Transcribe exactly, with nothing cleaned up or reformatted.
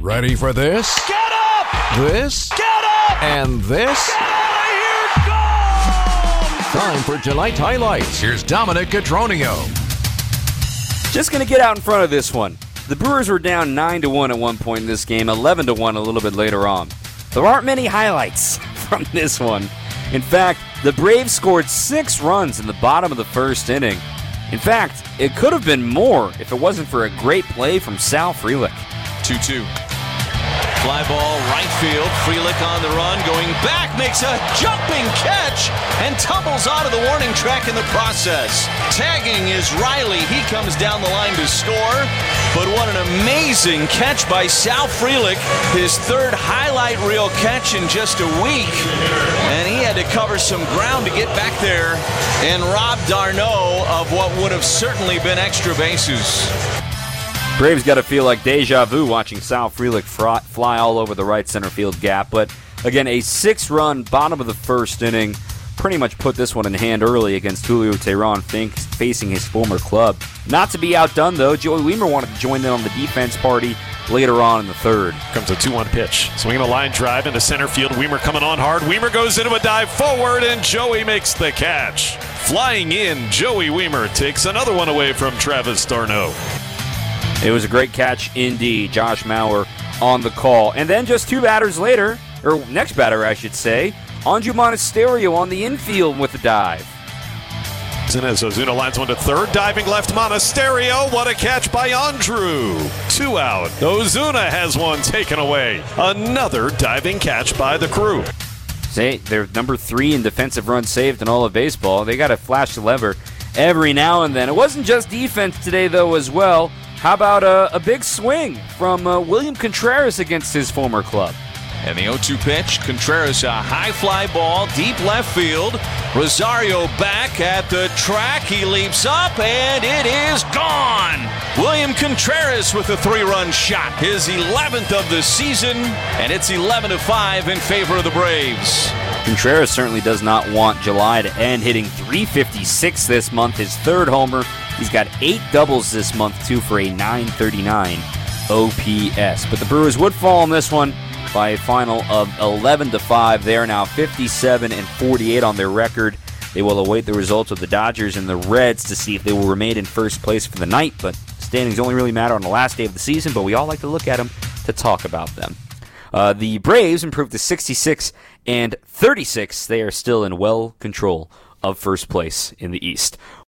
Ready for this? Get up! This? Get up! And this? Get out of here! Go! Time for tonight's highlights. Here's Dominic Cotroneo. Just going to get out in front of this one. The Brewers were down nine to one at one point in this game, eleven to one a little bit later on. There aren't many highlights from this one. In fact, the Braves scored six runs in the bottom of the first inning. In fact, it could have been more if it wasn't for a great play from Sal Frelick. two two. Fly ball, right field. Frelick on the run, going back, makes a jumping catch, and tumbles out of the warning track in the process. Tagging is Riley. He comes down the line to score. But what an amazing catch by Sal Frelick. His third highlight reel catch in just a week. And he had to cover some ground to get back there and rob d'Arnaud of what would have certainly been extra bases. Braves got to feel like deja vu watching Sal Frelick fly all over the right center field gap. But again, a six-run bottom of the first inning pretty much put this one in hand early against Julio Teheran facing his former club. Not to be outdone, though, Joey Wiemer wanted to join in on the defense party later on in the third. Comes a two one pitch. Swinging a line drive into center field. Wiemer coming on hard. Wiemer goes into a dive forward, and Joey makes the catch. Flying in, Joey Wiemer takes another one away from Travis d'Arnaud. It was a great catch indeed. Josh Mauer on the call. And then just two batters later, or next batter, I should say, Andrew Monasterio on the infield with a dive. As Ozuna lines one to third, diving left Monasterio. What a catch by Andrew. Two out. Ozuna has one taken away. Another diving catch by the Crew. Say, they're number three in defensive runs saved in all of baseball. They got to flash the lever every now and then. It wasn't just defense today, though, as well. How about a, a big swing from uh, William Contreras against his former club? And the oh two pitch, Contreras, a high fly ball, deep left field. Rosario back at the track. He leaps up, and it is gone. William Contreras with a three-run shot. His eleventh of the season, and it's eleven to five in favor of the Braves. Contreras certainly does not want July to end, hitting three fifty-six this month, his third homer. He's got eight doubles this month, too, for a nine thirty-nine O P S. But the Brewers would fall on this one by a final of eleven to five. They are now fifty-seven and forty-eight on their record. They will await the results of the Dodgers and the Reds to see if they will remain in first place for the night. But standings only really matter on the last day of the season, but we all like to look at them to talk about them. Uh, the Braves improved to sixty-six and thirty-six. They are still in well control of first place in the East.